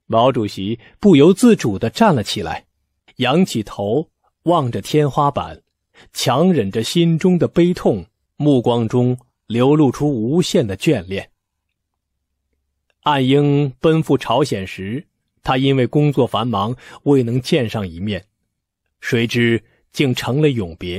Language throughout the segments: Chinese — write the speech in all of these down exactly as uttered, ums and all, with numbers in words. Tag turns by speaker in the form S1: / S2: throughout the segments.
S1: 毛主席不由自主地站了起来，仰起头望着天花板，强忍着心中的悲痛，目光中流露出无限的眷恋。岸英奔赴朝鲜时，他因为工作繁忙未能见上一面，谁知竟成了永别。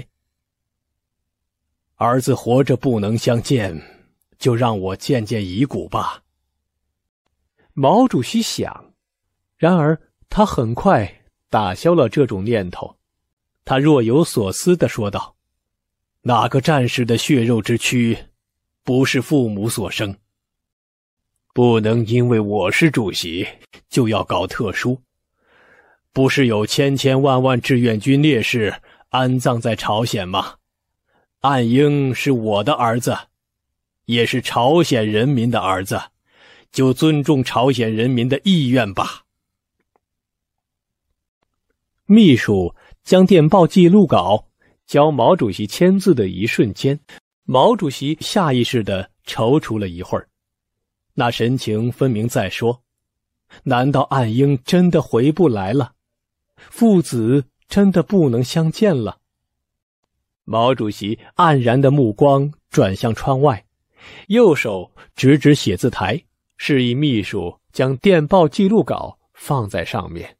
S1: 儿子活着不能相见，就让我见见遗骨吧。毛主席想，然而他很快打消了这种念头。他若有所思地说道：哪个战士的血肉之躯不是父母所生？不能因为我是主席就要搞特殊。不是有千千万万志愿军烈士安葬在朝鲜吗？岸英是我的儿子，也是朝鲜人民的儿子，就尊重朝鲜人民的意愿吧。秘书将电报记录稿交毛主席签字的一瞬间，毛主席下意识地踌躇了一会儿，那神情分明在说：难道岸英真的回不来了？父子真的不能相见了？毛主席黯然的目光转向窗外，右手指指写字台，示意秘书将电报记录稿放在上面。